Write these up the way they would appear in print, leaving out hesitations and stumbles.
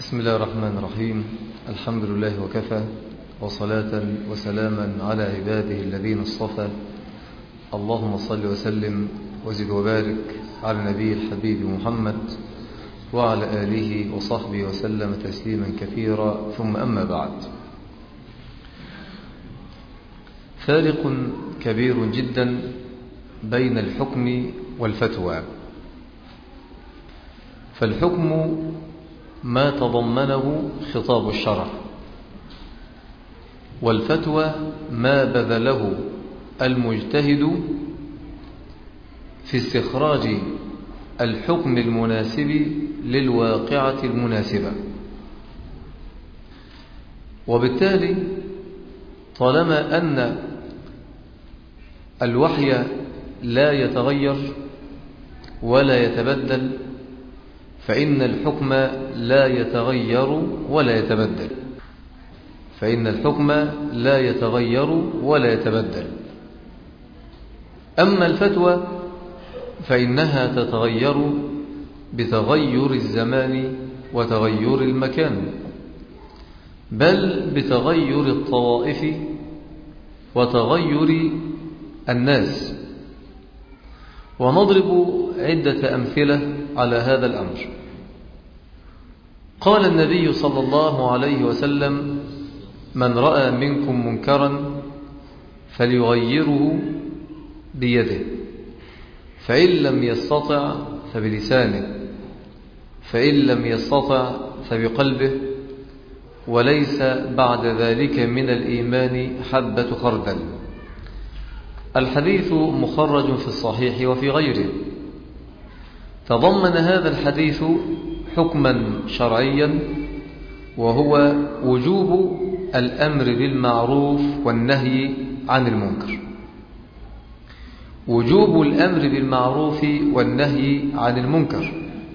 بسم الله الرحمن الرحيم. الحمد لله وكفى، وصلاة وسلاما على عباده الذين اصطفى. اللهم صل وسلم وزد وبارك على النبي الحبيب محمد وعلى آله وصحبه وسلم تسليما كثيرا، ثم أما بعد. فارق كبير جدا بين الحكم والفتوى. فالحكم ما تضمنه خطاب الشرع، والفتوى ما بذله المجتهد في استخراج الحكم المناسب للواقعة المناسبة. وبالتالي طالما أن الوحي لا يتغير ولا يتبدل، فإن الحكم لا يتغير ولا يتبدل. أما الفتوى فإنها تتغير بتغير الزمان وتغير المكان، بل بتغير الطوائف وتغير الناس. ونضرب عدة أمثلة على هذا الأمر. قال النبي صلى الله عليه وسلم: من رأى منكم منكرا فليغيره بيده، فإن لم يستطع فبلسانه، فإن لم يستطع فبقلبه، وليس بعد ذلك من الإيمان حبة خردل. الحديث مخرج في الصحيح وفي غيره. تضمن هذا الحديث حكما شرعيا، وهو وجوب الأمر بالمعروف والنهي عن المنكر. وجوب الأمر بالمعروف والنهي عن المنكر.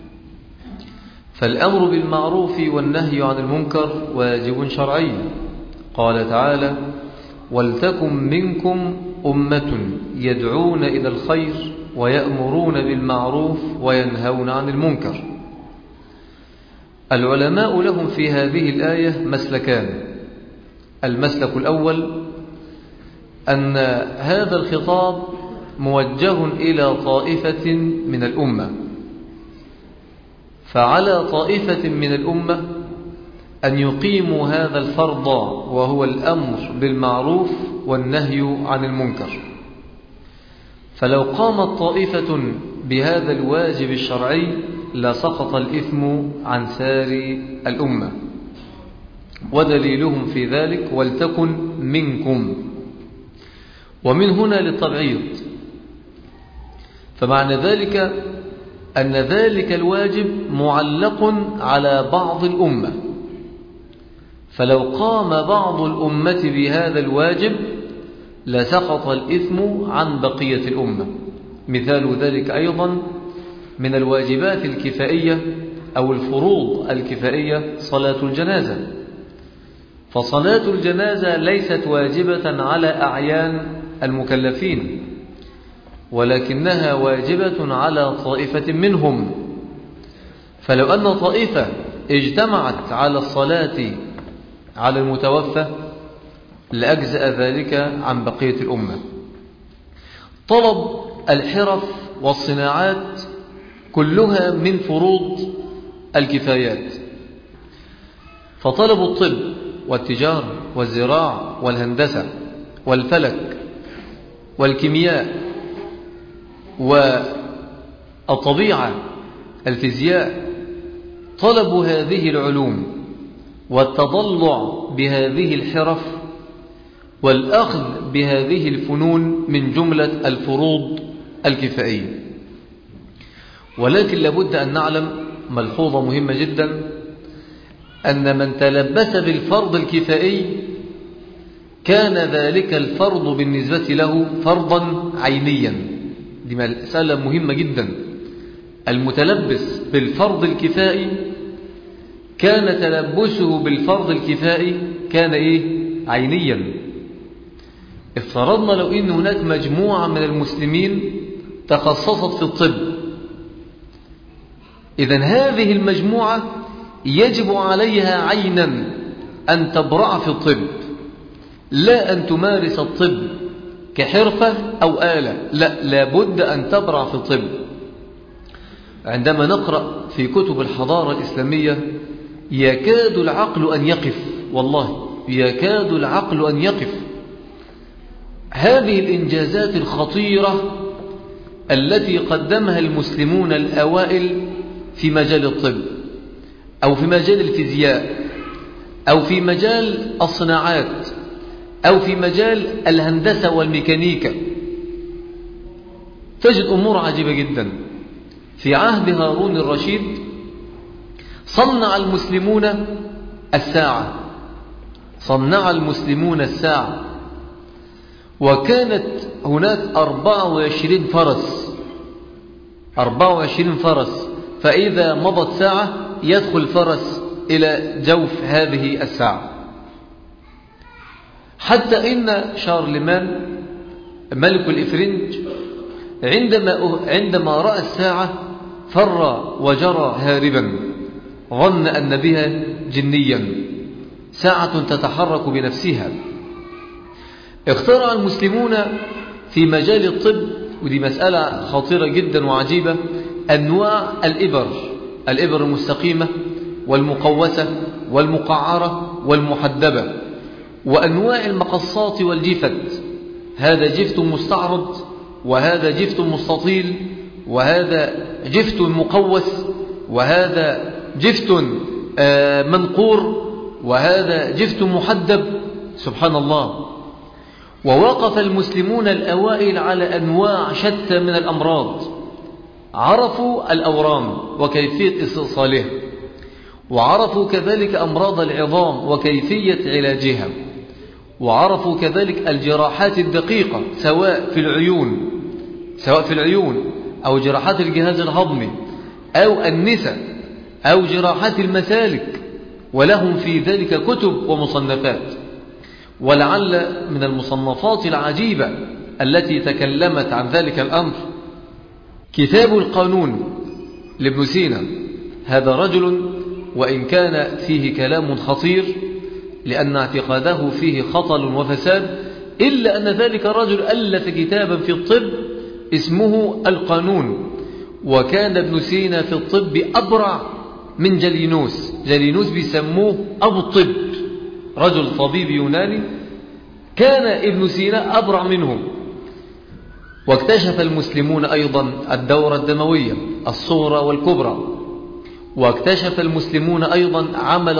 فالأمر بالمعروف والنهي عن المنكر واجب شرعي. قال تعالى: ولتكن منكم أمة يدعون إلى الخير ويأمرون بالمعروف وينهون عن المنكر. العلماء لهم في هذه الآية مسلكان. المسلك الأول أن هذا الخطاب موجه إلى طائفة من الأمة، فعلى طائفة من الأمة أن يقيموا هذا الفرض، وهو الأمر بالمعروف والنهي عن المنكر. فلو قامت طائفة بهذا الواجب الشرعي لسقط الإثم عن سائر الأمة. ودليلهم في ذلك: ولتكن منكم. ومن هنا للتبعيض. فمعنى ذلك أن ذلك الواجب معلق على بعض الأمة، فلو قام بعض الأمة بهذا الواجب لسقط الإثم عن بقية الأمة. مثال ذلك أيضا من الواجبات الكفائية أو الفروض الكفائية صلاة الجنازة. فصلاة الجنازة ليست واجبة على أعيان المكلفين، ولكنها واجبة على طائفة منهم. فلو أن طائفة اجتمعت على الصلاة على المتوفى لأجزأ ذلك عن بقية الأمة. طلب الحرف والصناعات كلها من فروض الكفايات. فطلب الطب والتجارة والزراعة والهندسة والفلك والكيمياء والطبيعة الفيزياء، طلب هذه العلوم والتضلع بهذه الحرف والأخذ بهذه الفنون من جملة الفروض الكفائية. ولكن لابد أن نعلم ملحوظة مهمة جدا: أن من تلبس بالفرض الكفائي كان ذلك الفرض بالنسبة له فرضا عينيا. دي مسألة مهمة جدا. المتلبس بالفرض الكفائي كان تلبسه بالفرض الكفائي كان عينيا. افترضنا لو إن هناك مجموعة من المسلمين تخصصت في الطب، إذن هذه المجموعة يجب عليها عينا أن تبرع في الطب، لا أن تمارس الطب كحرفة أو آلة، لا، لابد أن تبرع في الطب. عندما نقرأ في كتب الحضارة الإسلامية يكاد العقل أن يقف، والله يكاد العقل أن يقف. هذه الإنجازات الخطيرة التي قدمها المسلمون الأوائل في مجال الطب أو في مجال الفيزياء أو في مجال الصناعات أو في مجال الهندسة والميكانيكا، تجد أمور عجيبة جدا. في عهد هارون الرشيد صنع المسلمون الساعة، صنع المسلمون الساعة، وكانت هناك 24 فرس، 24 فرس، فإذا مضت ساعة يدخل فرس إلى جوف هذه الساعة. حتى إن شارلمان ملك الإفرنج عندما رأى الساعة فر وجرى هاربا، ظن أن بها جنيا، ساعة تتحرك بنفسها. اخترع المسلمون في مجال الطب، ودي مسألة خطيرة جدا وعجيبة، أنواع الإبر المستقيمة والمقوسة والمقعرة والمحدبة، وأنواع المقصات والجفت، هذا جفت مستعرض، وهذا جفت مستطيل، وهذا جفت مقوس، وهذا جفت منقور، وهذا جفت محدب. سبحان الله. ووقف المسلمون الأوائل على أنواع شتى من الأمراض، عرفوا الأورام وكيفية استئصالها، وعرفوا كذلك أمراض العظام وكيفية علاجها، وعرفوا كذلك الجراحات الدقيقة سواء في العيون أو جراحات الجهاز الهضمي أو النساء أو جراحات المسالك، ولهم في ذلك كتب ومصنفات. ولعل من المصنفات العجيبة التي تكلمت عن ذلك الأمر كتاب القانون لابن سينا. هذا رجل وإن كان فيه كلام خطير لأن اعتقاده فيه خطل وفساد، إلا أن ذلك الرجل ألف كتابا في الطب اسمه القانون. وكان ابن سينا في الطب أبرع من جالينوس بيسموه أبو الطب، رجل طبيب يوناني، كان ابن سينا أبرع منه. واكتشف المسلمون أيضا الدورة الدموية الصغرى والكبرى، واكتشف المسلمون أيضا عمل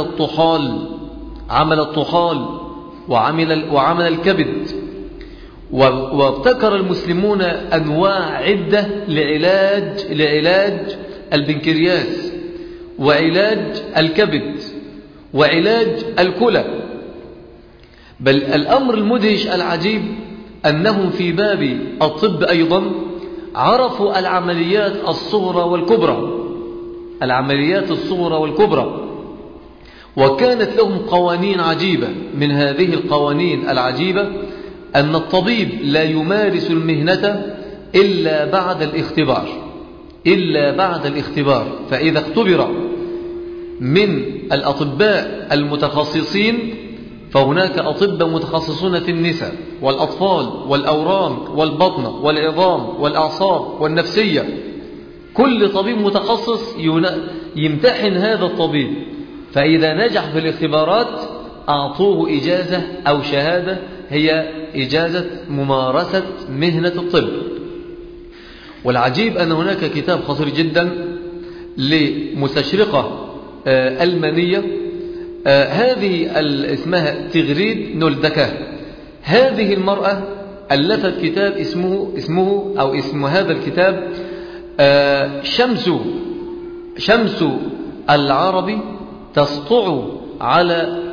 الطحال وعمل الكبد. وابتكر المسلمون أنواع عدة لعلاج البنكرياس وعلاج الكبد وعلاج الكلى. بل الأمر المدهش العجيب أنهم في باب الطب أيضا عرفوا العمليات الصغرى والكبرى، وكانت لهم قوانين عجيبة. من هذه القوانين العجيبة أن الطبيب لا يمارس المهنة إلا بعد الاختبار، فإذا اختبر من الأطباء المتخصصين فهناك أطباء متخصصون في النساء والأطفال والأورام والبطن والعظام والأعصاب والنفسية. كل طبيب متخصص يمتحن هذا الطبيب، فإذا نجح في الاختبارات أعطوه إجازة أو شهادة هي إجازة ممارسة مهنة الطب. والعجيب أن هناك كتاب خطير جدا لمستشرقة ألمانية، هذه اسمها تغريد نولدكه. هذه المرأة ألفت كتاب اسم هذا الكتاب شمس العرب تسطع على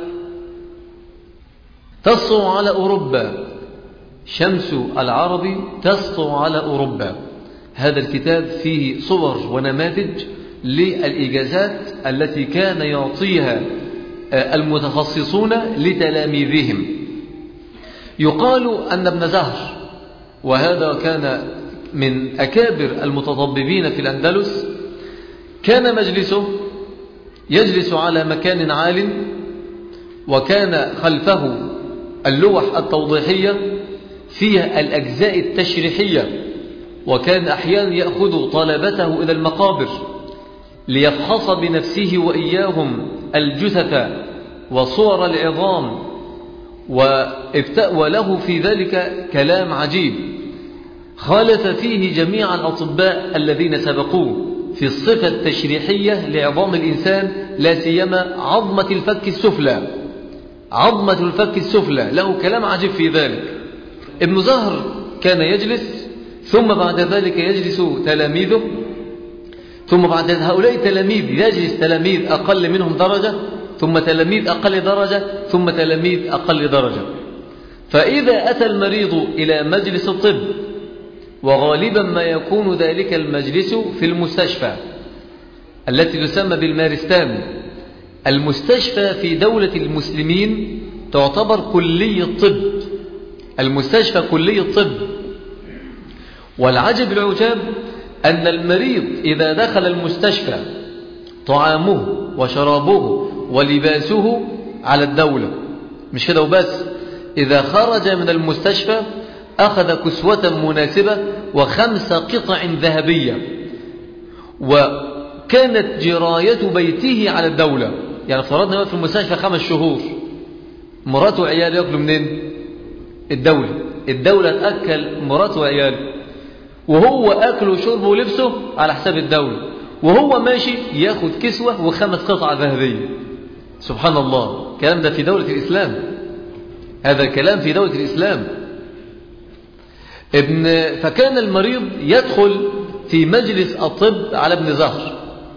أوروبا. شمس العرب تسطع على أوروبا. هذا الكتاب فيه صور ونماذج للإجازات التي كان يعطيها المتخصصون لتلاميذهم. يقال أن ابن زهر، وهذا كان من أكابر المتطببين في الأندلس، كان مجلسه يجلس على مكان عال، وكان خلفه اللوح التوضيحية فيها الأجزاء التشريحية، وكان أحيانا يأخذ طلبته إلى المقابر ليفحص بنفسه وإياهم الجثث وصور العظام، وله في ذلك كلام عجيب خالف فيه جميع الأطباء الذين سبقوه في الصفة التشريحية لعظام الإنسان، لا سيما عظمة الفك السفلى. عظمة الفك السفلى له كلام عجيب في ذلك. ابن زهر كان يجلس، ثم بعد ذلك يجلس تلاميذه، ثم بعد هؤلاء التلاميذ يجلس تلاميذ أقل منهم درجة، ثم تلاميذ أقل درجة، ثم تلاميذ أقل درجة. فإذا أتى المريض إلى مجلس الطب، وغالبا ما يكون ذلك المجلس في المستشفى التي تسمى بالمارستان. المستشفى في دولة المسلمين تعتبر كلية طب، المستشفى كلية طب. والعجب العجاب أن المريض إذا دخل المستشفى طعامه وشرابه ولباسه على الدولة، مش كده وبس، إذا خرج من المستشفى أخذ كسوة مناسبة و5 قطع ذهبية، وكانت جراية بيته على الدولة. يعني فرضنا في المستشفى 5 شهور، مراته وعياله يأكلوا منين؟ الدولة تأكل مراته وعياله، وهو أكله وشربه ولبسه على حساب الدولة، وهو ماشي يأخذ كسوة و5 قطع ذهبية. سبحان الله، الكلام ده في دولة الإسلام، هذا الكلام في دولة الإسلام. فكان المريض يدخل في مجلس الطب على ابن زهر،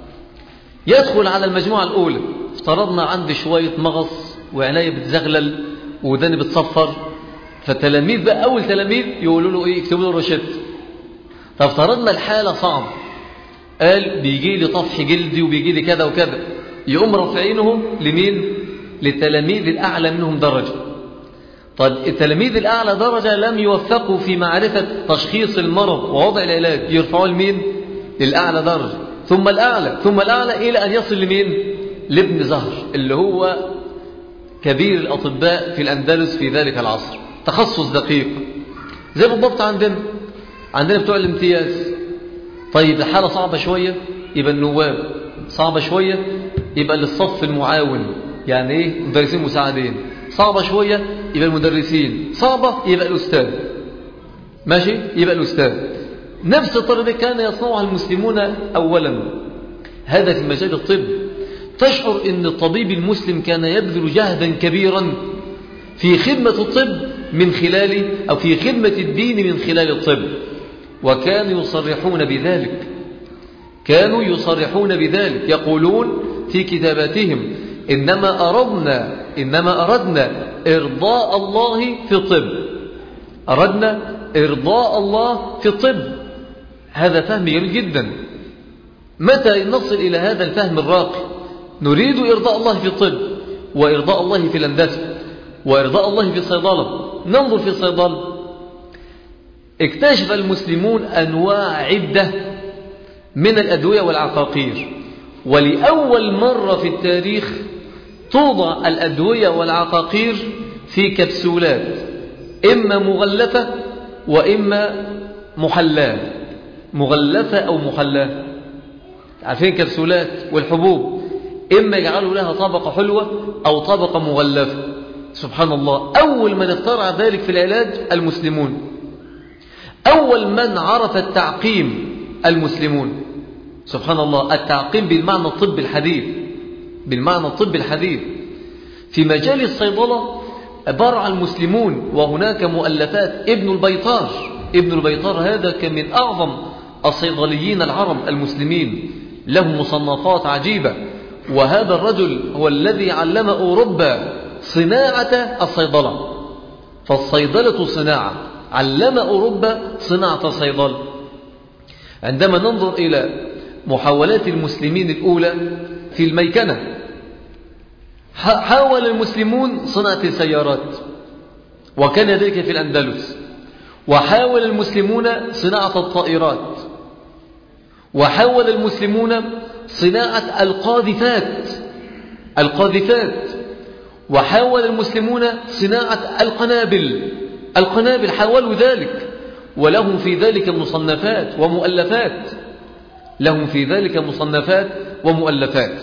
يدخل على المجموعة الأولى، افترضنا عندي شوية مغص وعناية بتزغلل وداني بتصفر، فالتلاميذ بقى أول تلاميذ يقولوا له إيه؟ يكتبوا له روشته. طب افترضنا الحالة صعب، قال بيجي لي طفح جلدي وبيجي لي كذا وكذا، يقوم رافعينهم لمين؟ للتلاميذ الأعلى منهم درجة. طيب التلاميذ الأعلى درجة لم يوفقوا في معرفة تشخيص المرض ووضع العلاج، يرفعوا لمين؟ للأعلى درجة، ثم الأعلى، ثم الأعلى، إلى أن يصل لمين؟ لابن زهر اللي هو كبير الأطباء في الأندلس في ذلك العصر، تخصص دقيق. زي بالضبط عندنا بتوع الامتياز. طيب الحالة صعبة شوية يبقى النواب، صعبة شوية يبقى للصف المعاون، يعني ايه؟ مدرسين مساعدين. صعبة شوية يبقى المدرسين، صعبة يبقى الأستاذ، ماشي، يبقى الأستاذ. نفس الطريقة كان يصنعها المسلمون أولا. هذا في مجال الطب. تشعر أن الطبيب المسلم كان يبذل جهدا كبيرا في خدمة الطب من خلال، أو في خدمة الدين من خلال الطب، وكانوا يصرحون بذلك، كانوا يصرحون بذلك، يقولون في كتاباتهم إنما أردنا إرضاء الله في الطب، أردنا إرضاء الله في الطب. هذا فهم جميل جدا. متى نصل إلى هذا الفهم الراقي؟ نريد إرضاء الله في الطب، وإرضاء الله في الهندسة، وإرضاء الله في الصيدلة. ننظر في الصيدلة، اكتشف المسلمون أنواع عدة من الأدوية والعقاقير، ولأول مرة في التاريخ توضع الأدوية والعقاقير في كبسولات، إما مغلفة وإما محلاة، مغلفة أو محلاة. عارفين كبسولات والحبوب إما يجعلوا لها طبقة حلوة أو طبقة مغلفة. سبحان الله، أول من اخترع ذلك في العلاج المسلمون، أول من عرف التعقيم المسلمون. سبحان الله، التعقيم بالمعنى الطب الحديث، بالمعنى الطب الحديث. في مجال الصيدلة برع المسلمون، وهناك مؤلفات. ابن البيطار هذا كان من أعظم الصيدليين العرب المسلمين، له مصنفات عجيبة. وهذا الرجل هو الذي علم أوروبا صناعة الصيدلة، فالصيدلة صناعة، علم أوروبا صناعة الصيدلة. عندما ننظر إلى محاولات المسلمين الأولى في الميكنة، حاول المسلمون صناعة السيارات، وكان ذلك في الأندلس. وحاول المسلمون صناعة الطائرات، وحاول المسلمون صناعة القاذفات القاذفات، وحاول المسلمون صناعة القنابل حاولوا ذلك، ولهم في ذلك مصنفات ومؤلفات.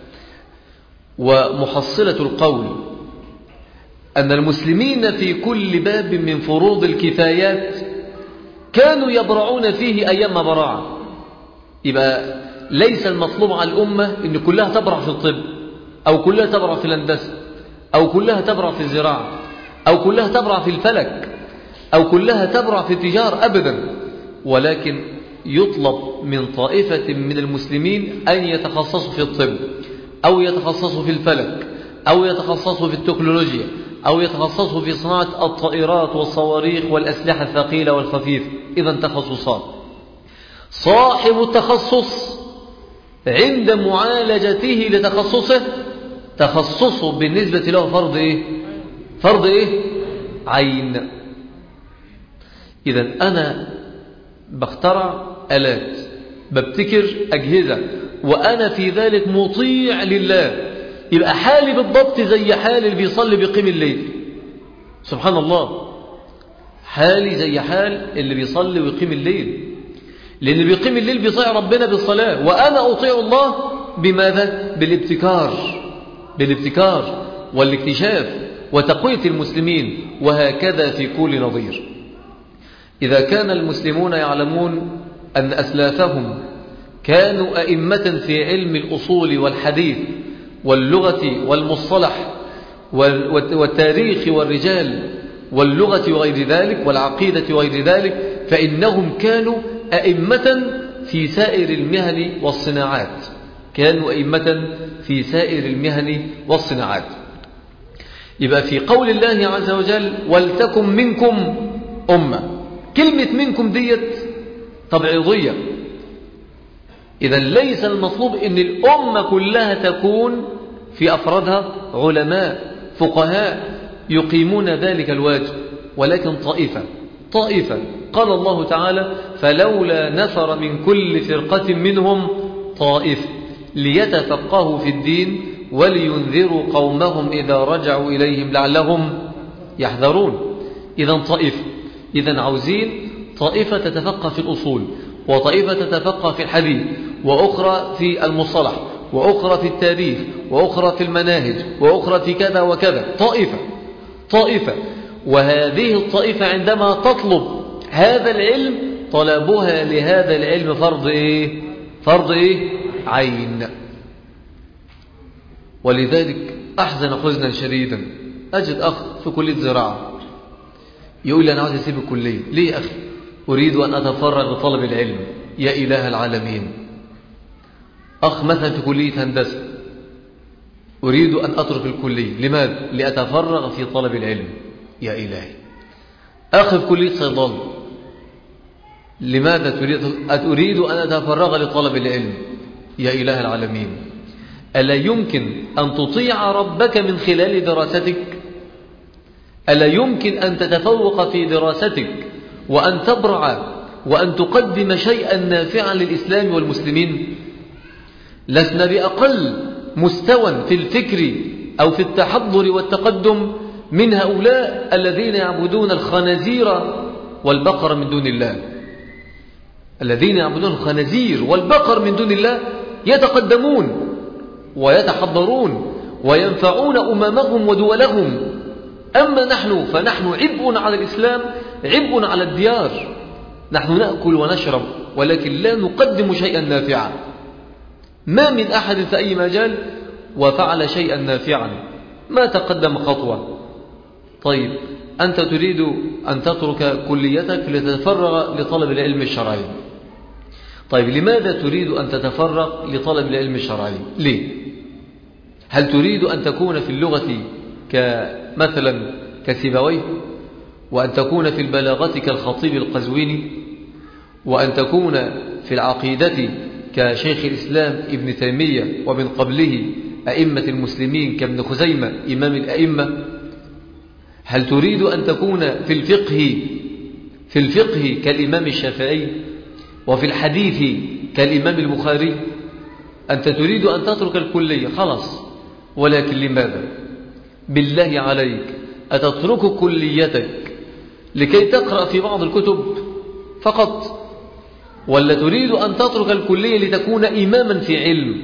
ومحصلة القول أن المسلمين في كل باب من فروض الكفايات كانوا يبرعون فيه أيام براعة. يبقى ليس المطلوب على الأمة أن كلها تبرع في الطب، أو كلها تبرع في الهندسة، أو كلها تبرع في الزراعة، أو كلها تبرع في الفلك، أو كلها تبرع في التجارة، أبدا. ولكن يطلب من طائفة من المسلمين أن يتخصصوا في الطب، أو يتخصصوا في الفلك، أو يتخصصوا في التكنولوجيا، أو يتخصصوا في صناعة الطائرات والصواريخ والأسلحة الثقيلة والخفيفة. إذا تخصصات. صاحب التخصص عند معالجته لتخصصه، تخصصه بالنسبة له فرض عين. إذا أنا بخترع آلات، ببتكر أجهزة، وأنا في ذلك مطيع لله، يبقى حالي بالضبط زي حال اللي بيصلي بيقيم الليل. سبحان الله، حالي زي حال اللي بيصلي ويقيم الليل، لأن اللي بيقيم الليل بيطيع ربنا بالصلاة، وأنا أطيع الله بماذا؟ بالابتكار والاكتشاف وتقوية المسلمين، وهكذا في كل نظير. إذا كان المسلمون يعلمون أن أسلافهم كانوا أئمة في علم الأصول والحديث واللغة والمصطلح والتاريخ والرجال واللغة وغير ذلك والعقيدة وغير ذلك، فإنهم كانوا أئمة في سائر المهن والصناعات. يبقى في قول الله عز وجل ولتكن منكم أمة، كلمة منكم ديت تبعيضية. إذا ليس المطلوب أن الأمة كلها تكون في أفرادها علماء فقهاء يقيمون ذلك الواجب، ولكن طائفة. قال الله تعالى فلولا نفر من كل فرقة منهم طائفة ليتفقهوا في الدين ولينذروا قومهم إذا رجعوا إليهم لعلهم يحذرون. إذا طائفة. إذا عاوزين طائفة تتفقه في الأصول، وطائفة تتفقه في الحديث، وأخرى في المصطلح، وأخرى في التاريخ، وأخرى في المناهج، وأخرى في كذا وكذا. طائفة. وهذه الطائفة عندما تطلب هذا العلم، طلبها لهذا العلم فرض عين. ولذلك أحزن حزنا شديدا أجد أخ في كلية زراعة يقول لي أنا عاوز أسيب الكلية. ليه يا أخي؟ أريد أن أتفرغ لطلب العلم. يا إله العالمين. أخ مثلا في كلية هندسة أريد أن أترك الكلية. لماذا؟ لأتفرغ في طلب العلم. يا إلهي. أخ في كلية صيدلة لماذا أريد أن أتفرغ لطلب العلم. يا إله العالمين. ألا يمكن أن تطيع ربك من خلال دراستك؟ ألا يمكن أن تتفوق في دراستك وأن تبرع وأن تقدم شيئا نافعا للإسلام والمسلمين؟ لسنا بأقل مستوى في الفكر أو في التحضر والتقدم من هؤلاء الذين يعبدون الخنازير والبقر من دون الله. الذين يعبدون الخنازير والبقر من دون الله يتقدمون ويتحضرون وينفعون أممهم ودولهم. أما نحن فنحن عبء على الإسلام، عبء على الديار. نحن نأكل ونشرب ولكن لا نقدم شيئا نافعا. ما من أحد في أي مجال وفعل شيئا نافعا، ما تقدم خطوة. طيب أنت تريد أن تترك كليتك لتتفرغ لطلب العلم الشرعي. طيب لماذا تريد أن تتفرغ لطلب العلم الشرعي؟ ليه؟ هل تريد أن تكون في اللغة مثلا كسيبويه، وأن تكون في البلاغة كالخطيب القزويني، وأن تكون في العقيدة كشيخ الإسلام ابن تيمية ومن قبله أئمة المسلمين كابن خزيمة إمام الأئمة؟ هل تريد أن تكون في الفقه كالإمام الشافعي، وفي الحديث كالإمام البخاري؟ أنت تريد أن تترك الكلية، خلاص ولكن لماذا؟ بالله عليك أتترك كليتك لكي تقرأ في بعض الكتب فقط، ولا تريد أن تترك الكلية لتكون إماما في علم؟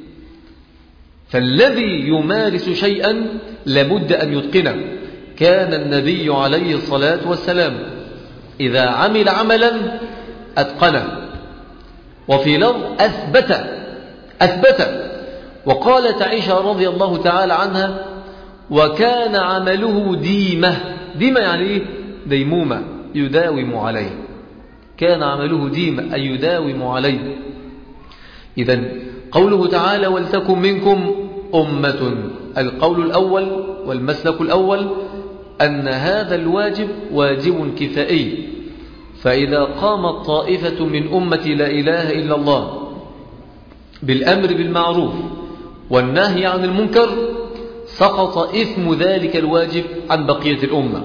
فالذي يمارس شيئا لابد أن يتقنه. كان النبي عليه الصلاة والسلام إذا عمل عملا أتقنه، وفي لفظ أثبت. وقالت عائشة رضي الله تعالى عنها: وكان عمله ديمة يعني إيه؟ ديمومة، يداوم عليه. كان عمله ديمة أي يداوم عليه. إذن قوله تعالى: ولتكن منكم أمة، القول الأول والمسلك الأول أن هذا الواجب واجب كفائي، فإذا قامت طائفة من أمة لا إله إلا الله بالأمر بالمعروف والنهي عن المنكر سقط إثم ذلك الواجب عن بقية الأمة.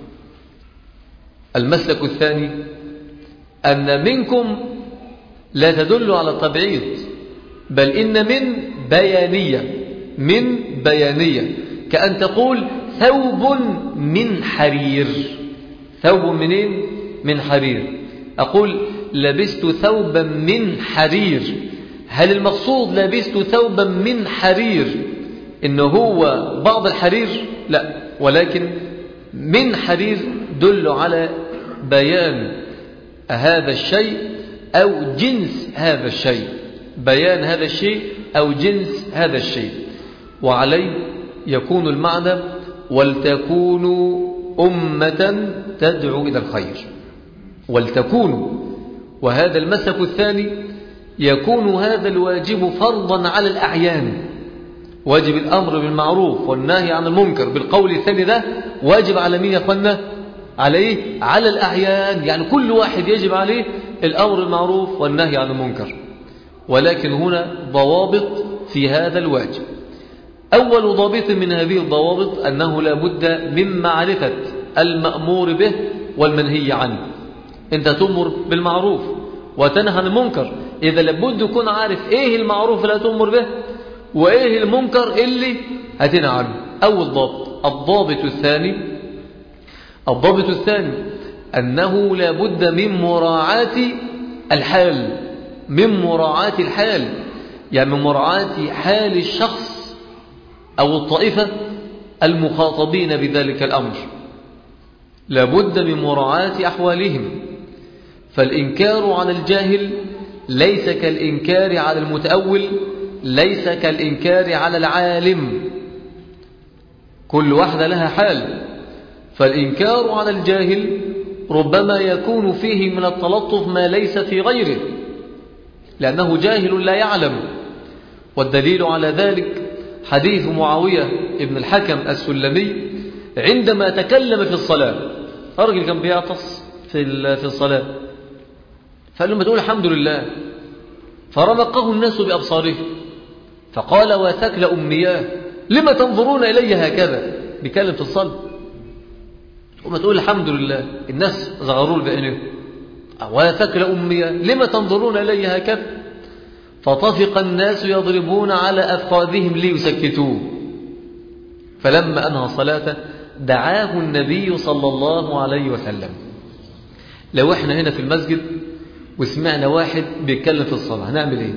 المسلك الثاني أن منكم لا تدل على التبعيض، بل إن من بيانية، كأن تقول ثوب من حرير. ثوب منين؟ من حرير. أقول لبست ثوبا من حرير، هل المقصود لبست ثوبا من حرير إنه هو بعض الحرير؟ لا، ولكن من حرير دل على بيان هذا الشيء أو جنس هذا الشيء، بيان هذا الشيء أو جنس هذا الشيء. وعليه يكون المعنى: ولتكونوا أمة تدعو إلى الخير. ولتكونوا. وهذا المسلك الثاني يكون هذا الواجب فرضا على الأعيان، واجب الأمر بالمعروف والنهي عن المنكر بالقول الثاني ده واجب على مين يا أخوانا؟ عليه على الأعيان، يعني كل واحد يجب عليه الأمر بالمعروف والنهي عن المنكر. ولكن هنا ضوابط في هذا الواجب. أول ضابط من هذه الضوابط أنه لا بد من معرفة المأمور به والمنهي عنه. أنت تأمر بالمعروف وتنهى عن المنكر، إذا لابد تكون عارف إيه المعروف اللي تأمر به وإيه المنكر اللي هتنهى عنه. أول ضابط. الضابط الثاني أنه لا بد من مراعاة الحال، يعني من مراعاة حال الشخص أو الطائفة المخاطبين بذلك الأمر، لا بد من مراعاة أحوالهم. فالإنكار على الجاهل ليس كالإنكار على المتأول، ليس كالإنكار على العالم، كل واحدة لها حال. فالإنكار على الجاهل ربما يكون فيه من التلطف ما ليس في غيره، لأنه جاهل لا يعلم. والدليل على ذلك حديث معاوية ابن الحكم السلمي عندما تكلم في الصلاة. الرجل كان بيعطس في الصلاة، فقال له: ما تقول الحمد لله. فرمقه الناس بأبصارهم فقال: وثكل أمياه لما تنظرون إلي هكذا؟ بيكلم في الصلاة، وما تقول الحمد لله. الناس زغروا بعينهم: وثكل أمياه لما تنظرون إلي هكذا؟ فطفق الناس يضربون على أفخاذهم ليسكتوه. فلما أنهى صلاته دعاه النبي صلى الله عليه وسلم. لو احنا هنا في المسجد وسمعنا واحد بيتكلم في الصلاة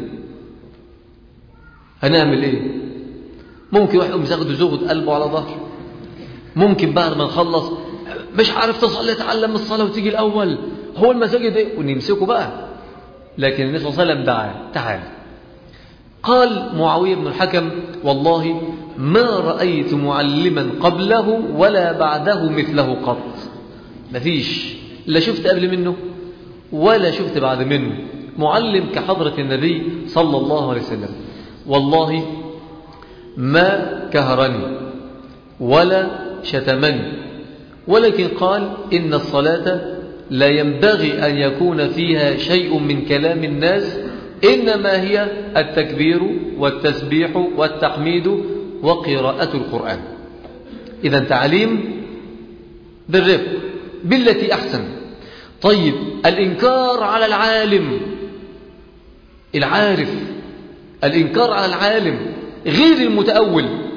هنعمل ايه؟ ممكن واحد ياخد زغد قلبه على ظهر، ممكن بعد ما نخلص مش عارف تصلي تعلم الصلاة وتيجي الأول، هو المساجد ايه؟ ونمسكه بقى. لكن النبي صلى الله عليه وسلم دعاه: تعال. قال معاوية بن الحكم: والله ما رأيت معلما قبله ولا بعده مثله قط. مفيش، لا شفت قبل منه ولا شفت بعد منه معلم كحضرة النبي صلى الله عليه وسلم. والله ما كهرني ولا شتمني، ولكن قال: إن الصلاة لا ينبغي أن يكون فيها شيء من كلام الناس، إنما هي التكبير والتسبيح والتحميد وقراءة القرآن. إذا تعليم بالرفق بالتي أحسن. طيب، الإنكار على العالم العارف، الإنكار على العالم غير المتأول.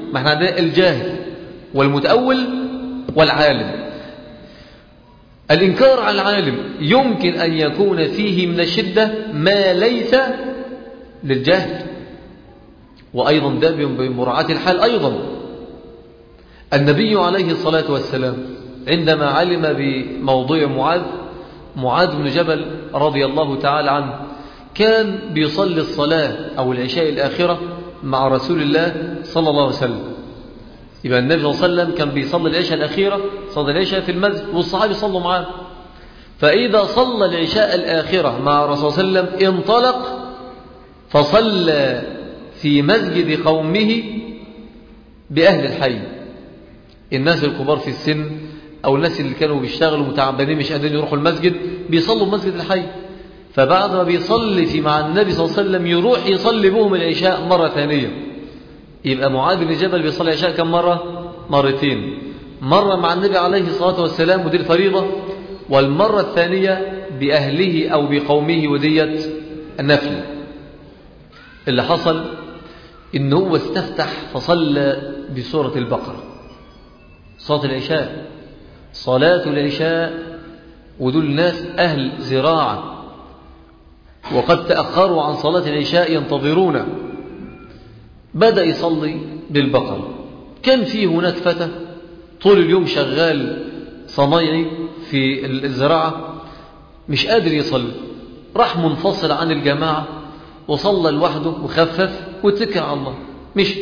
ما احنا عندنا الجاهل والمتأول والعالم. الإنكار على العالم يمكن أن يكون فيه من الشدة ما ليس للجاهل، وأيضا ده بمراعاة الحال. أيضا النبي عليه الصلاة والسلام عندما علم بموضوع معاذ بن جبل رضي الله تعالى عنه، كان بيصلي الصلاة أو العشاء الآخرة مع رسول الله صلى الله عليه وسلم. يبقى النبي صلى الله عليه وسلم كان بيصلي العشاء الأخيرة، صلى العشاء في المسجد والصحابة صلوا معاه. فإذا صلى العشاء الآخرة مع رسول الله صلى الله عليه وسلم انطلق فصلى في مسجد قومه بأهل الحي، الناس الكبار في السن أو الناس اللي كانوا بيشتغلوا متعبانين مش قادرين يروحوا المسجد بيصلوا في مسجد الحي. فبعد ما بيصلي في مع النبي صلى الله عليه وسلم يروح يصلي بهم العشاء مرة ثانية. يبقى معاذ بن جبل بيصلي العشاء كم مرة؟ مرتين، مرة مع النبي عليه الصلاة والسلام ودي الفريضة، والمرة الثانية بأهله أو بقومه ودية النفل. اللي حصل إنه هو استفتح فصلى بسورة البقرة، صلاة العشاء، صلاة العشاء، ودول ناس أهل زراعة وقد تأخروا عن صلاة العشاء ينتظرون. بدأ يصلي بالبقرة. كان فيه هناك فتى طول اليوم شغال صنايعي في الزراعة مش قادر يصلي، راح منفصل عن الجماعة وصلى لوحده وخفف واتكل على الله مش.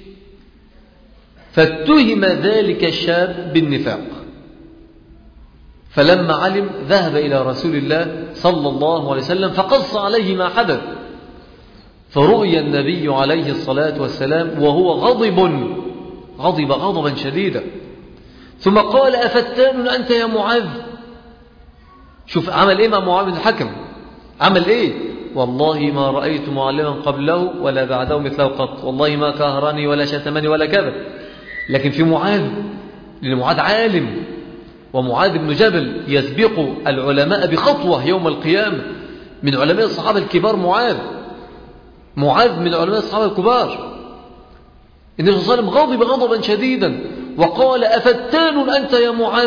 فاتهم ذلك الشاب بالنفاق، فلما علم ذهب إلى رسول الله صلى الله عليه وسلم فقص عليه ما حدث. فرؤي النبي عليه الصلاة والسلام وهو غضب غضبا شديدا، ثم قال: أفتان أنت يا معاذ؟ شوف عمل إيه مع معاذ بن الحكم، عمل إيه؟ والله ما رأيت معلما قبله ولا بعده مثله قط، والله ما كهرني ولا شتمني ولا كذا. لكن في معاذ، لأن معاذ عالم، ومعاذ بن جبل يسبق العلماء بخطوة يوم القيامة، من علماء الصحابة الكبار. معاذ من علماء الصحابة الكبار. النبي صلى الله عليه وسلم غضب غضبا شديدا وقال: أفتان أنت يا معاذ؟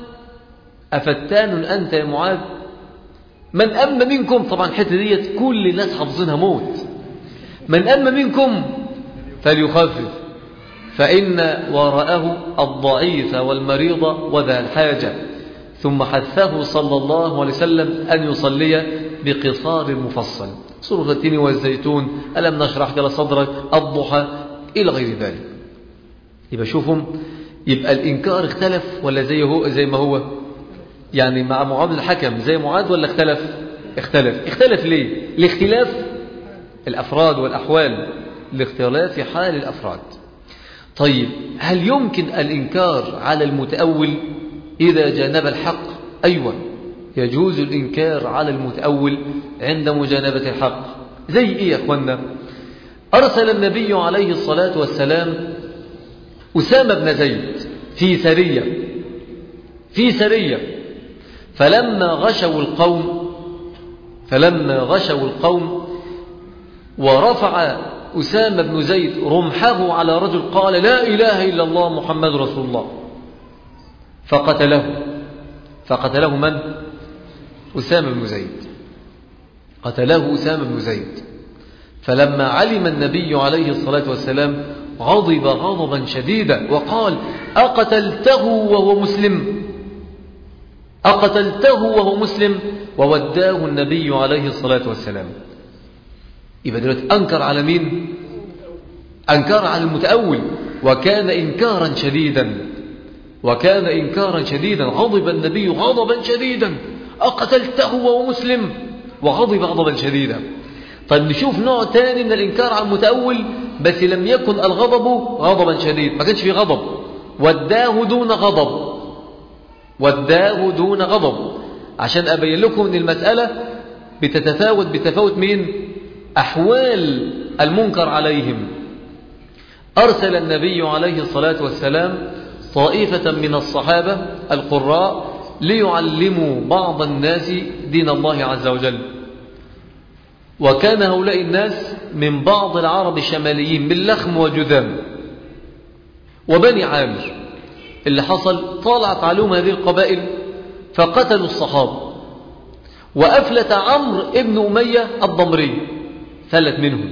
أفتان أنت يا معاذ؟ من أم منكم، طبعا الحتة ديت كل الناس حافظينها موت، من أم منكم فليخفف فإن وراءه الضعيف والمريض وذا الحاجة. ثم حثه صلى الله عليه وسلم أن يصلي بقصار مفصل، سورة التين والزيتون، ألم نشرح لك صدرك، الضحى، إلى غير ذلك. يبقى شوفهم، يبقى الإنكار اختلف ولا زي ما هو؟ يعني مع معاذ الحكم زي معاذ ولا اختلف ليه؟ لاختلاف الأفراد والأحوال، لاختلاف حال الأفراد. طيب، هل يمكن الإنكار على المتأول إذا جانب الحق؟ أيوة، يجوز الإنكار على المتأول عند مجانبة الحق. زي إيه يا أخوانا؟ أرسل النبي عليه الصلاة والسلام أسامة بن زيد في سرية، فلما غشوا القوم ورفع أسامة بن زيد رمحه على رجل قال: لا إله إلا الله محمد رسول الله، فقتله من؟ أسامة بن زيد، قتله أسامة بن زيد. فلما علم النبي عليه الصلاة والسلام غضب غضبا شديدا وقال: أقتلته وهو مسلم؟ ووداه النبي عليه الصلاة والسلام. يبقى دلوقتي أنكر على مين؟ أنكر على المتأول، وكان إنكارا شديدا. غضب النبي غضبا شديدا: أقتلته وهو مسلم، وغضب غضبا شديدا. طيب نشوف نوع تاني من الإنكار على المتأول، بس لم يكن الغضب غضبا شديد، ما كانش في غضب، وداه دون غضب، عشان أبين لكم أن المسألة بتتفاوت مين؟ أحوال المنكر عليهم. أرسل النبي عليه الصلاة والسلام طائفة من الصحابة القراء ليعلموا بعض الناس دين الله عز وجل، وكان هؤلاء الناس من بعض العرب الشماليين من لخم وجذام، وبني عامر. اللي حصل طالعت عليهم هذه القبائل فقتلوا الصحابة، وأفلت عمرو ابن أمية الضمري، فلت منهم.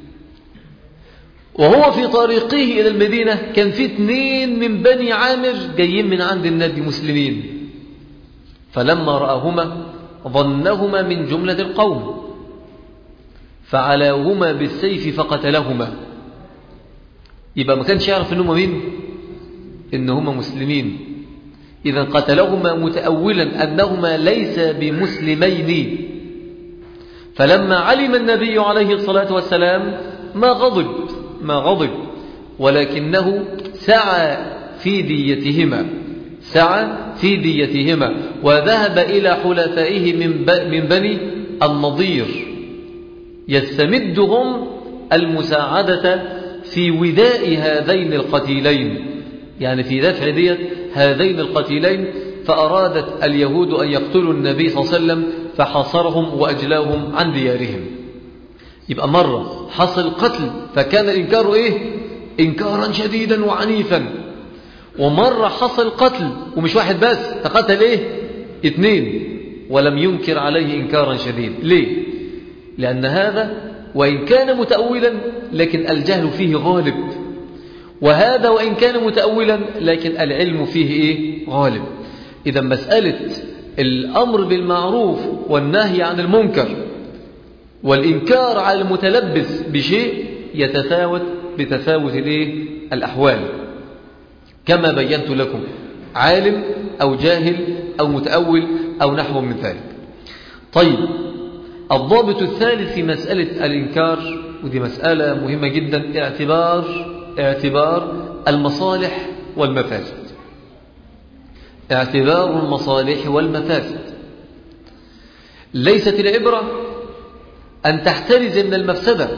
وهو في طريقه إلى المدينة كان في 2 من بني عامر جايين من عند النبي مسلمين، فلما رآهما ظنهما من جملة القوم فعلاهما بالسيف فقتلهما. يبقى ما كانش يعرف إنهما مين؟ إنهما مسلمين. إذا قتلهما متأولا أنهما ليس بمسلمين. فلما علم النبي عليه الصلاة والسلام ما غضب، ولكنه سعى في ديتهما وذهب إلى حلفائه من بني النضير يستمدهم المساعدة في وداء هذين القتيلين، يعني في دفع دية هذين القتيلين. فأرادت اليهود أن يقتلوا النبي صلى الله عليه وسلم فحاصرهم وأجلاهم عن ديارهم. يبقى مرة حصل قتل فكان الإنكار إنكارا شديدا وعنيفا، ومرة حصل قتل ومش واحد بس، تقتل 2 ولم ينكر عليه إنكارا شديدا. ليه؟ لأن هذا وإن كان متأولا لكن الجهل فيه غالب، وهذا وإن كان متأولا لكن العلم فيه غالب. إذا مسألة الأمر بالمعروف والنهي عن المنكر والإنكار على المتلبس بشيء يتفاوت بتفاوت الأحوال، كما بينت لكم، عالم أو جاهل أو متأول أو نحو من ذلك. طيب، الضابط الثالث في مسألة الإنكار، ودي مسألة مهمة جدا، اعتبار المصالح والمفاسد. اعتبار المصالح والمفاسد. ليست العبرة أن تحترز من المفسدة،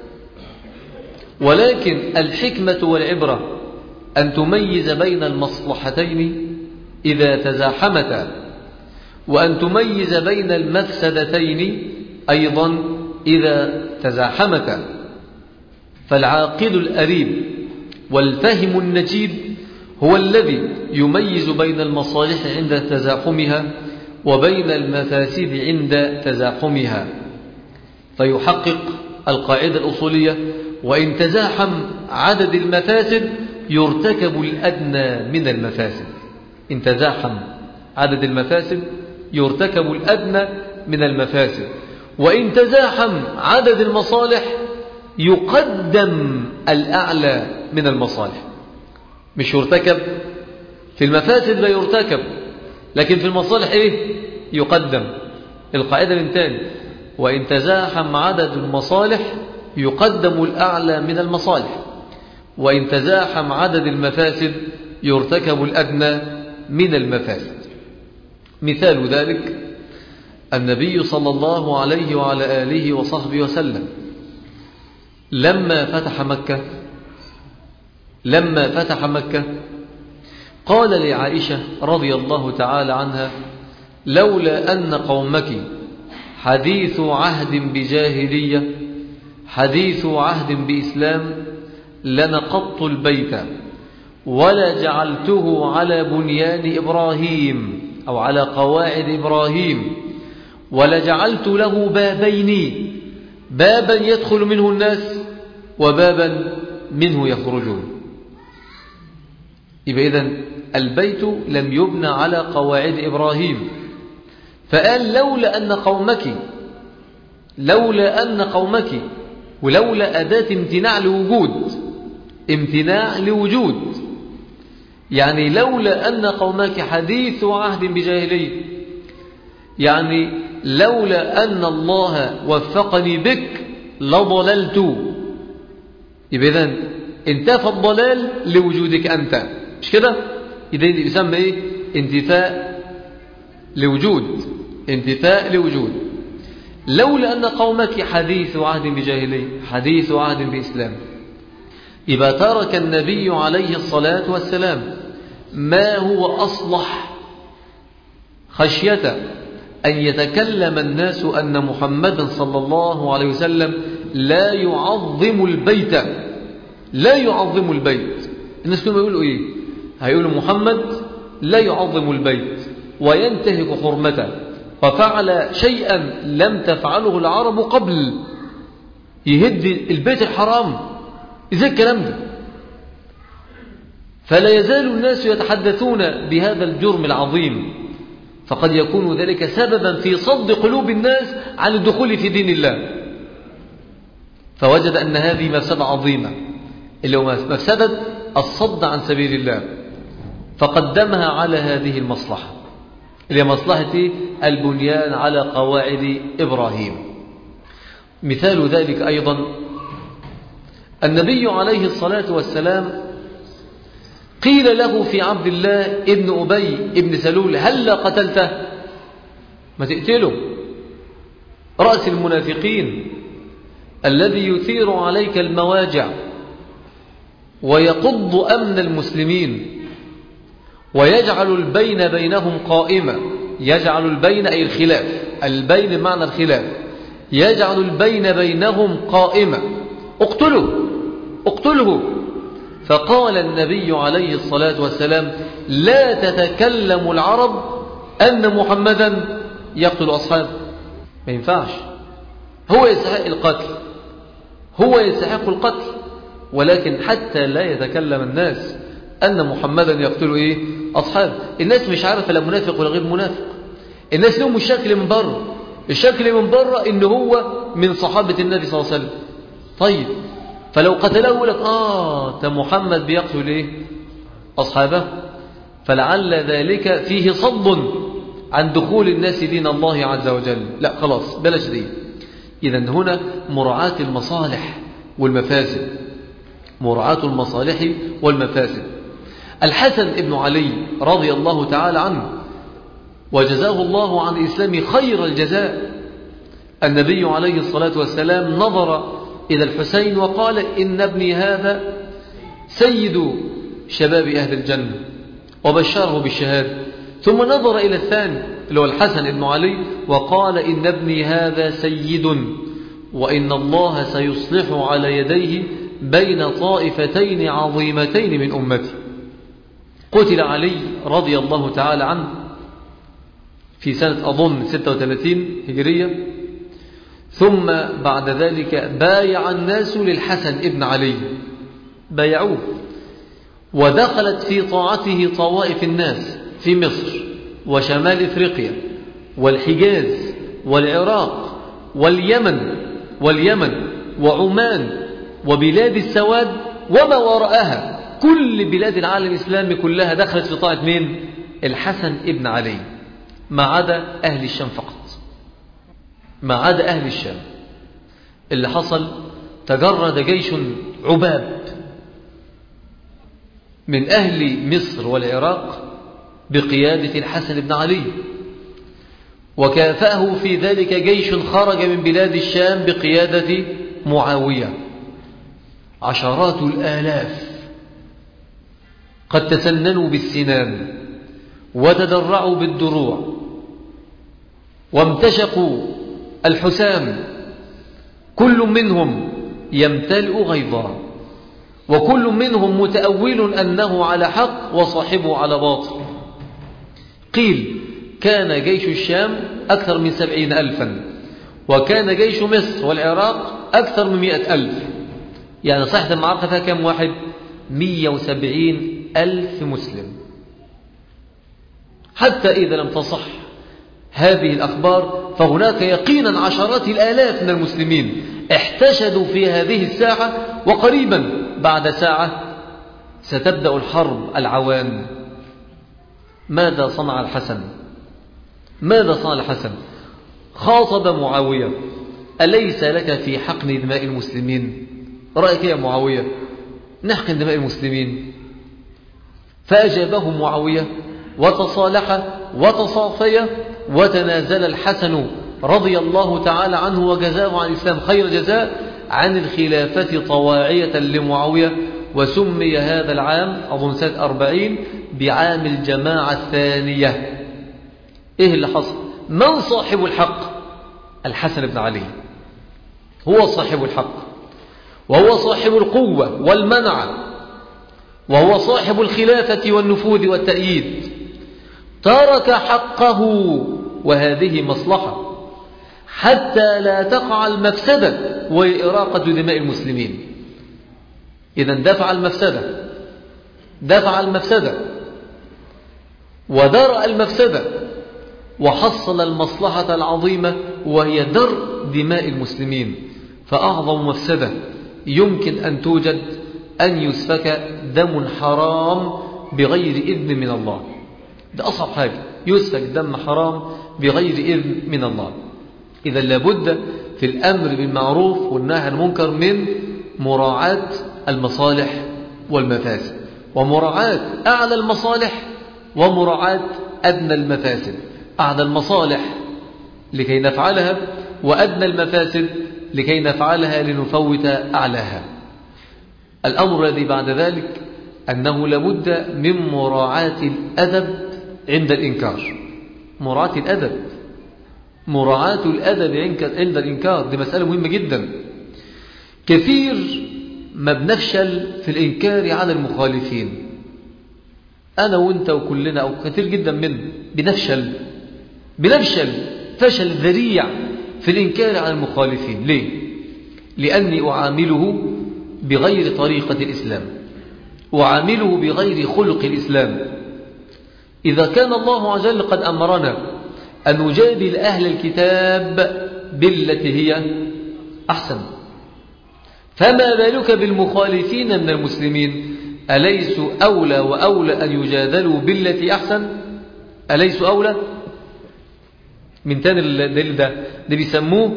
ولكن الحكمة والعبرة أن تميز بين المصلحتين إذا تزاحمتا، وأن تميز بين المفسدتين أيضا إذا تزاحمتا. فالعاقل الأريب والفهم النجيب هو الذي يميز بين المصالح عند تزاحمها وبين المفاسد عند تزاحمها، فيحقق القاعدة الأصولية: وإن تزاحم عدد المفاسد يرتكب الأدنى من المفاسد. إن تزاحم عدد المفاسد يرتكب الأدنى من المفاسد، وإن تزاحم عدد المصالح يقدم الأعلى من المصالح. مش يرتكب في المفاسد، لا يرتكب، لكن في المصالح يقدم. القاعدة من تاني: وإن تزاحم عدد المصالح يقدم الأعلى من المصالح، وإن تزاحم عدد المفاسد يرتكب الأدنى من المفاسد. مثال ذلك النبي صلى الله عليه وعلى آله وصحبه وسلم لما فتح مكة قال لعائشة رضي الله تعالى عنها: لولا أن قومك حديث عهد بجاهلية حديث عهد بإسلام لنقضت البيت ولا جعلته على بنيان إبراهيم أو على قواعد إبراهيم، ولجعلت له بابين: بابا يدخل منه الناس وبابا منه يخرجون. يبقى إذن البيت لم يبنى على قواعد إبراهيم. فقال: لولا أن قومك، ولولا أداة امتناع لوجود، يعني لولا أن قومك حديث عهد بجاهلية، يعني لولا أن الله وفقني بك لضللت. يبقى إذن انتفى الضلال لوجودك أنت، مش كده؟ إذا يسمى انتفاء لوجود. لولا أن قومك حديث عهد بجاهلية حديث عهد بإسلام، يبقى ترك النبي عليه الصلاة والسلام ما هو أصلح، خشية أن يتكلم الناس أن محمدا صلى الله عليه وسلم لا يعظم البيت، الناس كلهم يقولوا إيه؟ هيقولوا محمد لا يعظم البيت وينتهك حرمته وفعل شيئا لم تفعله العرب قبل، يهد البيت الحرام. إزاي الكلام ده؟ فلا يزال الناس يتحدثون بهذا الجرم العظيم، فقد يكون ذلك سببا في صد قلوب الناس عن الدخول في دين الله. فوجد أن هذه مفسدة عظيمة، اللي هو مفسدة الصد عن سبيل الله، فقدمها على هذه المصلحة اللي هي مصلحة البنيان على قواعد إبراهيم. مثال ذلك أيضا النبي عليه الصلاة والسلام قيل له في عبد الله ابن أبي ابن سلول هل قتلته؟ ما تقتله، رأس المنافقين الذي يثير عليك المواجع ويقض أمن المسلمين ويجعل البين بينهم قائمة. يجعل البين أي الخلاف، البين معنى الخلاف، يجعل البين بينهم قائمة. اقتله. فقال النبي عليه الصلاة والسلام لا تتكلم العرب أن محمدا يقتل أصحابه. ما ينفعش، هو يستحق القتل، هو يستحق القتل، ولكن حتى لا يتكلم الناس أن محمدا يقتل أصحابه. الناس مش عارفة لا منافق ولا غير منافق، الناس لهم الشكل من بره، الشكل من بره إن هو من صحابة النبي صلى الله عليه وسلم. طيب فلو قتله يقول لك ده محمد بيقتل أصحابه، فلعل ذلك فيه صد عن دخول الناس دين الله عز وجل. لا خلاص بلاش دي. إذن هنا مراعاة المصالح والمفاسد، مراعاة المصالح والمفاسد. الحسن ابن علي رضي الله تعالى عنه وجزاه الله عن الإسلام خير الجزاء، النبي عليه الصلاة والسلام نظر إلى الحسين وقال إن ابني هذا سيد شباب أهل الجنة، وبشره بالشهادة. ثم نظر إلى الثاني اللي هو الحسن ابن علي وقال إن ابني هذا سيد، وإن الله سيصلح على يديه بين طائفتين عظيمتين من أمتي. قتل علي رضي الله تعالى عنه في سنة أظن 36 هجرية، ثم بعد ذلك بايع الناس للحسن ابن علي، بايعوه، ودخلت في طاعته طوائف الناس في مصر وشمال إفريقيا والحجاز والعراق واليمن وعمان وبلاد السواد وما وراءها. كل بلاد العالم الإسلامي كلها دخلت في طاعة مين؟ الحسن ابن علي، ما عدا أهل الشام فقط، ما عدا أهل الشام. اللي حصل تجرد جيش عباب من أهل مصر والعراق بقيادة الحسن بن علي، وكافأه في ذلك جيش خرج من بلاد الشام بقيادة معاوية، عشرات الآلاف قد تسننوا بالسنان وتدرعوا بالدروع وامتشقوا الحسام، كل منهم يمتلئ غيظا، وكل منهم متأول أنه على حق وصاحبه على باطل. قيل كان جيش الشام أكثر من 70,000، وكان جيش مصر والعراق أكثر من 100,000، يعني صحة المعركة فيها كم واحد؟ 170,000 مسلم. حتى إذا لم تصح هذه الأخبار فهناك يقينا عشرات الآلاف من المسلمين احتشدوا في هذه الساعة، وقريبا بعد ساعة ستبدأ الحرب العوان. ماذا صنع الحسن؟ ماذا صنع الحسن؟ خاطب معاوية: أليس لك في حقن دماء المسلمين؟ رأيك يا معاوية نحقن دماء المسلمين؟ فأجابه معاوية وتصالح وتصافيا، وتنازل الحسن رضي الله تعالى عنه وجزاه عن الإسلام خير جزاء عن الخلافة طواعية لمعاوية. وسمي هذا العام أظن سنة 40 بعام الجماعة الثانية. إيه اللي حصل؟ من صاحب الحق؟ الحسن بن علي هو صاحب الحق، وهو صاحب القوة والمنع، وهو صاحب الخلافة والنفوذ والتأييد ترك حقه، وهذه مصلحة، حتى لا تقع المفسدة وإراقة دماء المسلمين. إذن دفع المفسدة ودرأ المفسدة وحصل المصلحة العظيمة، وهي درء دماء المسلمين. فأعظم مفسدة يمكن أن توجد أن يسفك دم حرام بغير إذن من الله. ده أصعب حاجة، يسفك دم حرام بغير إذن من الله. إذا لابد في الأمر بالمعروف والنهي عن المنكر من مراعاة المصالح والمفاسد، ومراعاة أعلى المصالح ومراعاة أدنى المفاسد. أعلى المصالح لكي نفعلها، وأدنى المفاسد لكي نفعلها لنفوت أعلاها. الأمر الذي بعد ذلك أنه لابد من مراعاة الأدب عند الإنكار. مراعاة الأدب عند الإنكار دي مسألة مهمة جدا. كثير ما بنفشل في الإنكار على المخالفين، أنا وإنت وكلنا، أو كثير جدا منه بنفشل فشل ذريع في الإنكار على المخالفين. ليه؟ لأني أعامله بغير طريقة الإسلام، أعامله بغير خلق الإسلام. إذا كان الله عز وجل قد أمرنا أن نجادل أهل الكتاب بالتي هي أحسن، فما بالك بالمخالفين من المسلمين؟ أليسوا أولى وأولى أن يجادلوا بالتي أحسن؟ أليسوا أولى؟ من تاني الدليل ده بيسموه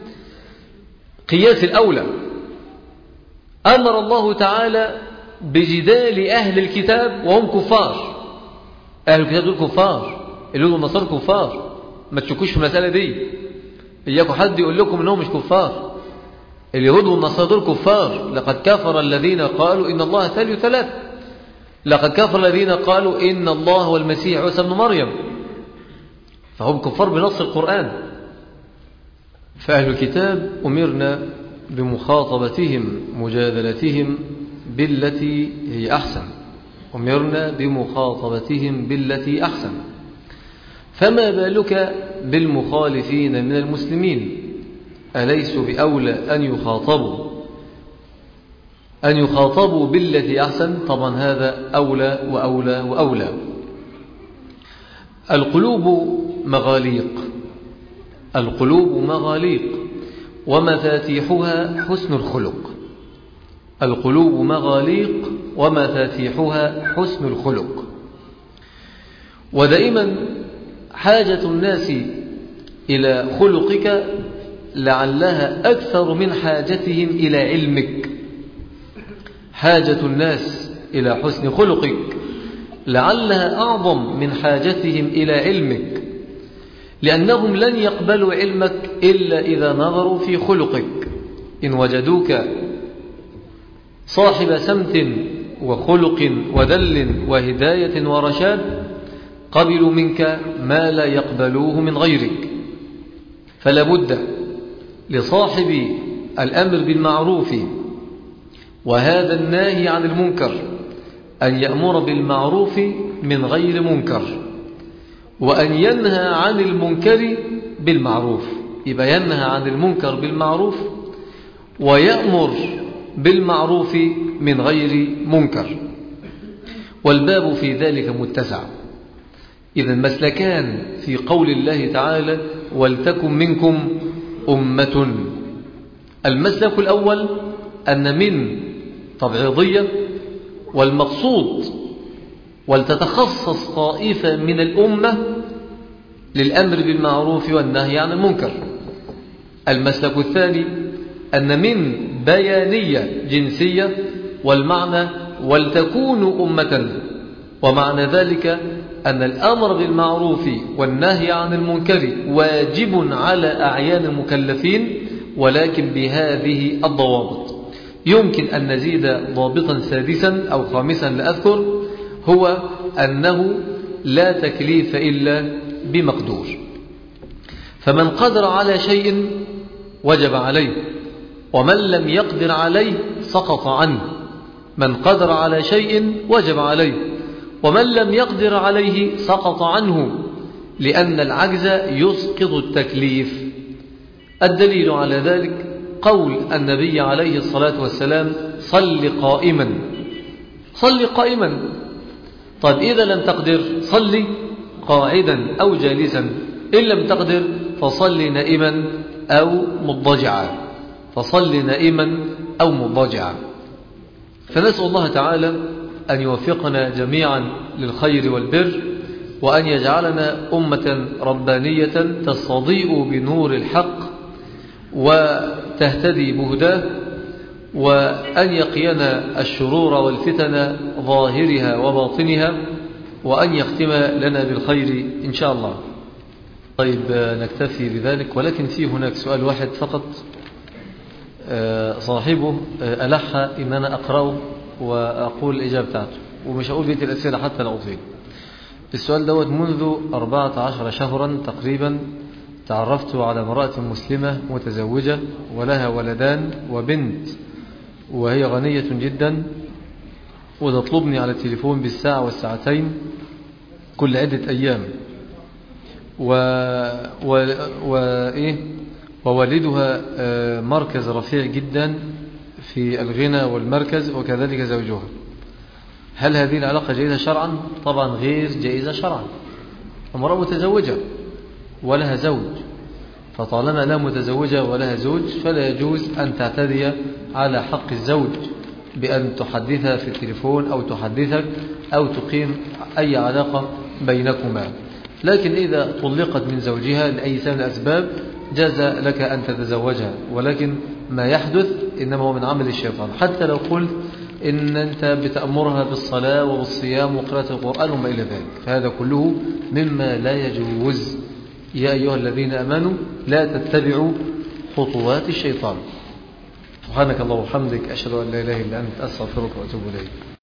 قياس الأولى. أمر الله تعالى بجدال أهل الكتاب وهم كفار. أهل الكتاب دول كفار، اليهود والنصارى كفار، ما تشكوش في المسألة دي. إياكم حد يقول لكم إنهم مش كفار. اليهود والنصارى دول كفار. لقد كفر الذين قالوا إن الله ثالث ثلاثة، لقد كفر الذين قالوا إن الله والمسيح عيسى ابن مريم، فهم كفار بنص القرآن. فأهل الكتاب أمرنا بمخاطبتهم، مجادلتهم بالتي هي أحسن، أمرنا بمخاطبتهم بالتي أحسن. فما بالك بالمخالفين من المسلمين؟ أليسوا بأولى أن يخاطبوا بالتي أحسن؟ طبعا هذا أولى وأولى وأولى. القلوب مغاليق ومفاتيحها حسن الخلق. القلوب مغاليق ومفاتيحها حسن الخلق. ودائما حاجة الناس إلى خلقك لعلها أكثر من حاجتهم إلى علمك. حاجة الناس إلى حسن خلقك لعلها أعظم من حاجتهم إلى علمك، لأنهم لن يقبلوا علمك إلا إذا نظروا في خلقك. إن وجدوك صاحب سمت وخلق ودل وهداية ورشاد قبلوا منك ما لا يقبلوه من غيرك. فلا بد لصاحب الأمر بالمعروف وهذا الناهي عن المنكر أن يأمر بالمعروف من غير منكر، وأن ينهى عن المنكر بالمعروف. يبقى ينهى عن المنكر بالمعروف ويأمر بالمعروف من غير منكر، والباب في ذلك متسع. إذا مسلكان في قول الله تعالى ولتكن منكم أمة. المسلك الأول أن من تبعيضية، والمقصود ولتتخصص طائفة من الأمة للأمر بالمعروف والنهي عن المنكر. المسلك الثاني أن من بيانية جنسية، والمعنى ولتكونوا أمة، ومعنى ذلك أن الأمر بالمعروف والنهي عن المنكر واجب على أعيان المكلفين، ولكن بهذه الضوابط. يمكن أن نزيد ضابطا سادسا أو خامسا لا أذكر، هو أنه لا تكليف إلا بمقدور. فمن قدر على شيء وجب عليه، ومن لم يقدر عليه سقط عنه. من قدر على شيء وجب عليه، ومن لم يقدر عليه سقط عنه، لأن العجز يسقط التكليف. الدليل على ذلك قول النبي عليه الصلاة والسلام: صل قائما. صل قائما. طيب إذا لم تقدر صلي قاعدا أو جالسا، إن لم تقدر فصل نائما أو مضجعا. فصل نائما أو مضجعا. فنسأل الله تعالى أن يوفقنا جميعا للخير والبر، وأن يجعلنا أمة ربانية تستضيء بنور الحق وتهتدي بهداه، وأن يقينا الشرور والفتن ظاهرها وباطنها، وأن يختم لنا بالخير إن شاء الله. طيب نكتفي بذلك، ولكن في هناك سؤال واحد فقط صاحبه ألح إن أنا أقرأه وأقول الإجابة بتاعته، ومش هقول بيت الأسئلة حتى لو أطيل. السؤال دوت: منذ 14 شهرا تقريبا تعرفت على امرأة مسلمة متزوجة ولها ولدان وبنت، وهي غنية جدا، وتطلبني على التليفون بالساعة والساعتين كل عدة أيام، ووالدها مركز رفيع جدا في الغنى والمركز، وكذلك زوجها. هل هذه العلاقة جائزة شرعا؟ طبعا غير جائزة شرعا. امرأة متزوجة ولها زوج، فطالما لا متزوجة ولها زوج فلا يجوز أن تعتدي على حق الزوج بأن تحدثها في التليفون أو تحدثك أو تقيم أي علاقة بينكما. لكن إذا طلقت من زوجها لأي سبب من الأسباب جاز لك أن تتزوجها، ولكن ما يحدث إنما هو من عمل الشيطان. حتى لو قلت إن أنت بتأمرها بالصلاة وبالصيام وقراءة القرآن وما إلى ذلك، فهذا كله مما لا يجوز. يا أيها الذين آمنوا لا تتبعوا خطوات الشيطان. سبحانك اللهم وبحمدك، أشهد أن لا إله إلا أنت، أستغفرك وأتوب إليك.